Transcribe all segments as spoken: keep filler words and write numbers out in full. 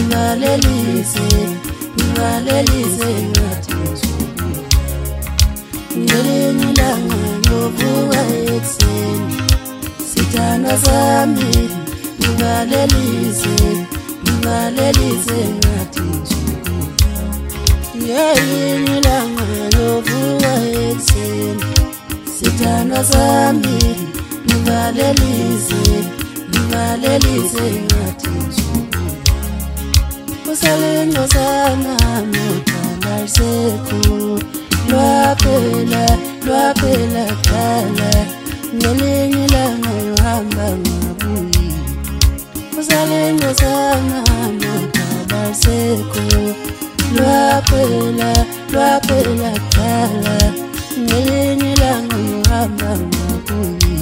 ngivalelise ngivalelise ngathi ngizobuya ngelinye ilanga ngiyovuka ekuseni sithanda sami ngivalelise ngivalelise ngathi ngizobuya ngelinye ilanga ngiyovuka ekuseni sithanda sami ngivalelise ngivalelise ngathi ngizobuya usalengo sana motala isekho lwaphela lwaphela khala ngelinye ilanga uhamba ngabuyi usalengo sana motala isekho lwaphela lwaphela khala ngelinye ilanga uhamba ngabuyi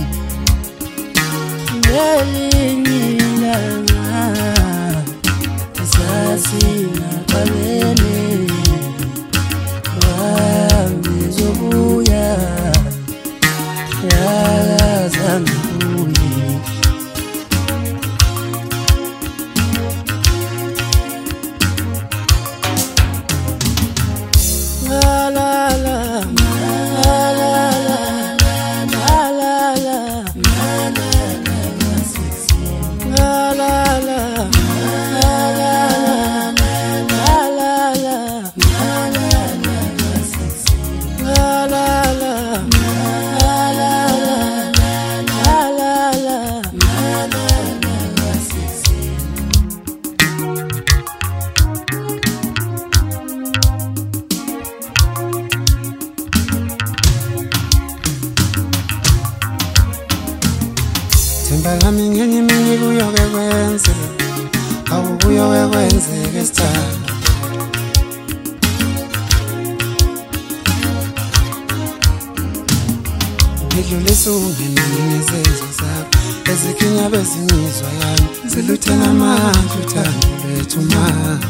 ngelinye ilanga sasina kabene wangizobuya yazangibuyi la la la Themba lami ngenye imini kuyoke kwenzeka awubuyoke kwenzeka esithanda ngidlulisa ungenani nezenzo zakho ezikhinya bezimizwa yami ziluthela amandla uthando lwethu ma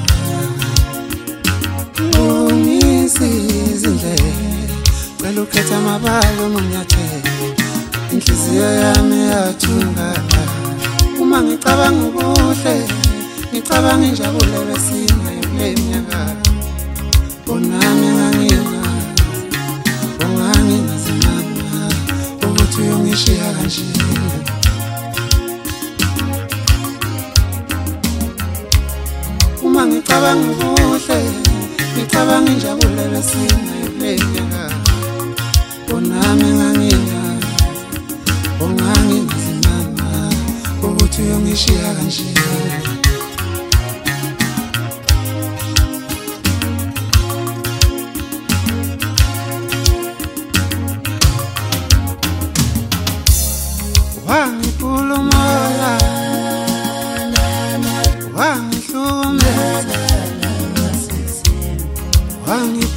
ungisiza indlela cela ukhetha amabala uma unyathela inhliziyo yami yathungana uma ngicabanga ubuhle ngicabanga injabulo besinayo kule minyaka bonami ngangina bonganginazi mama ukuthi uyongishiya kanje uma ngicabanga ubuhle ngicabanga injabulo besinayo kule minyaka bonami ngangina onganginazi mama ukuthi uyongishiya kanje wangiphula umoya wangihlukumeza wangi